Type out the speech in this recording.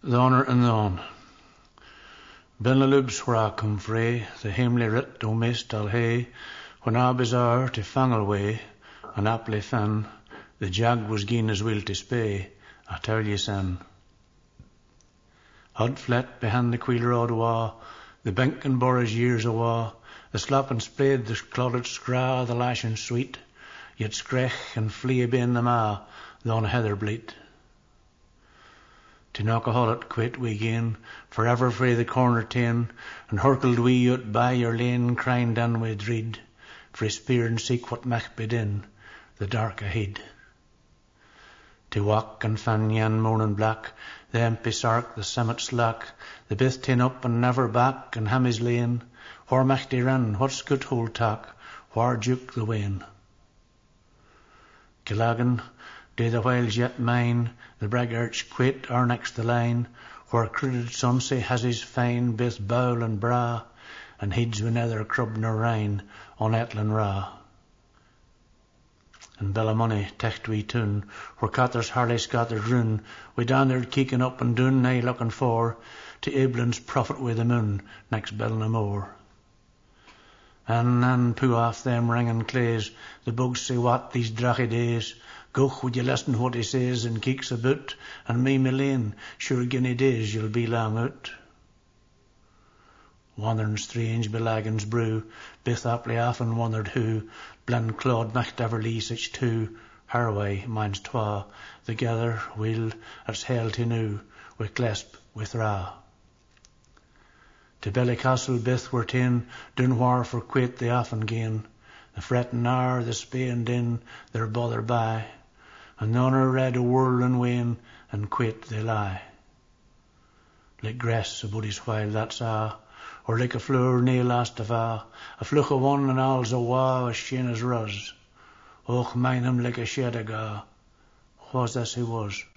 The Honour and the On. Ben the lubs where I come frae, the hamely writ o' mist I'll hae, when I bizarre to Fangle way, and aptly fan, the jag was gien as will to spay, I tell ye sen. Hod flat behind the queel road awa, the bink and borage years awa, the slap and spread, the clodded scra, the lashing sweet, yet screch and flee ben the ma, the on heather bleat. To Knockahullet quit we gane, forever frae the corner ta'en, and hurkled we out by your lane, crying down wi' dread, frae speer and seek what mach be din, the dark ahead. To walk and fan yan morning black, the empty sark, the summit slack, the bith ta'en up and never back, and Hammy's lane, whar mach they ran, what scoot hold tack, whar duke the wane. Killagan, day the whiles yet mine, the braggarts quait are next the line, where crudded Sunsay has his fine, both bowl and bra, and heeds wi' neither crub nor rine, on Etlan Ra. And Bellamoney, techt we tune, where Cather's Harley scattered rune, we dandered keeking up and doon, nae looking for, to Iblin's prophet wi' the moon, next Belnamore. And poo off them ringing clays, the bugs say what these dracky days, Goch, would you listen what he says, and keeks about, and me lane, sure guinea days you'll be long out. Wandering strange belaggins brew, bith aptly often wondered who, bland Claude macht ever lee such two, Harway, mine's twa, the gather, will, as hell to new, with clesp, with ra. To Ballycastle bith were ta'en, doon whar for quait they often gane, the fretting hour, the spayin' din, their bother by, and none are read a whirling wane, and quait they lie. Like grass a body's while that's a', or like a flower nae last of a fluch o' one and all's awa as sheen as ruz. Och, mine him like a shed aga. Was as he was.